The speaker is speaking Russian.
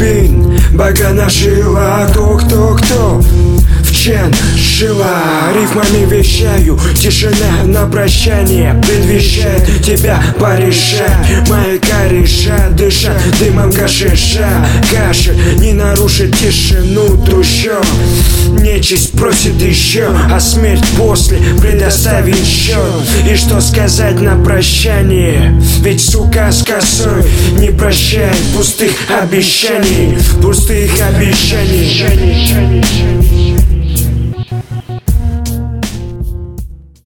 Бин, бога нашила, кто в чен жила. Рифмами вещаю, тишина на прощание предвещает тебя порешать. Мои кореша дышат дымом гашиша. Кашель не нарушит тишину трущоб. Нечисть просит еще, а смерть после предоставит счет. И что сказать на прощание? Ведь сука с косой не прощает пустых обещаний. Пустых обещаний.